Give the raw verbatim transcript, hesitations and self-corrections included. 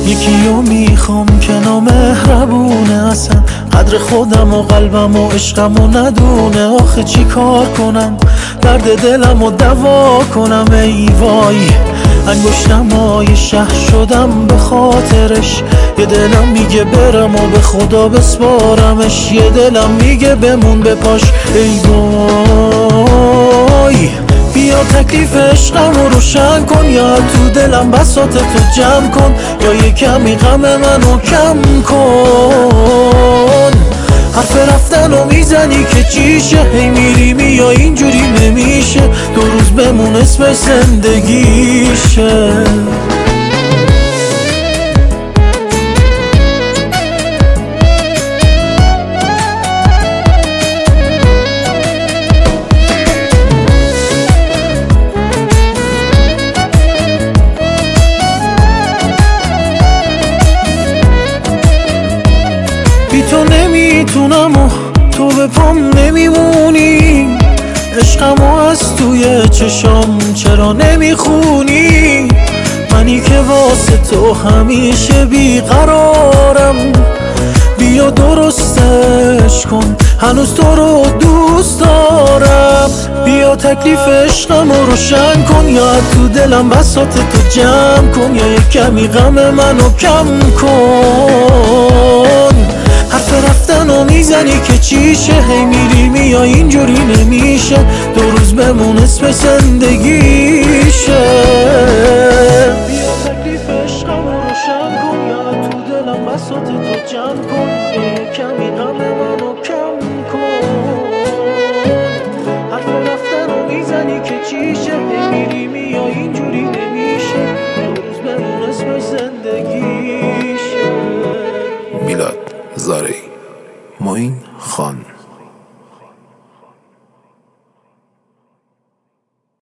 یکی رو میخوام که نامهربونه، اصلا قدر خودم و قلبم و عشقم و ندونه. آخه چی کار کنم درد دلم و دوا کنم؟ ای وای انگشتمای شهر شدم به خاطرش. یه دلم میگه برم و به خدا بسپارمش، یه دلم میگه بمون به پاش. ای وای بیا تکلیف عشقم رو روشن کن، یا تو دلم بساط تو جمع کن، یا یه کمی غم منو کم کن. حرف رفتن رو میزنی که چیشه، هی میری یا اینجوری نمیشه، دو روز بمون اسم زندگیشه. بی تو نمیتونم و تو به پام نمیمونی، عشقمو از توی چشام چرا نمیخونی؟ منی که واسه تو همیشه بیقرارم، بیا درستش کن هنوز تو رو دوست دارم. بیا تکلیف عشقمو روشن کن، یا تو دلم بساط تو جمع کن، یا یه کمی غم منو کم کن. حرف رفتنو میزنی که چیشه، هی میری یا اینجوری نمیشه، دو روز بمون اسم زندگیشه. بیا تکلیف عشقمو روشن کن، یا تو دلم بساط تو جمع کن، یه کمی غم منو کم کن. حرف رفتنو میزنی که چیشه، هی میری یا اینجوری نمیشه، دو روز بمون اسم زندگیشه. میلاد زارعی، معین خان.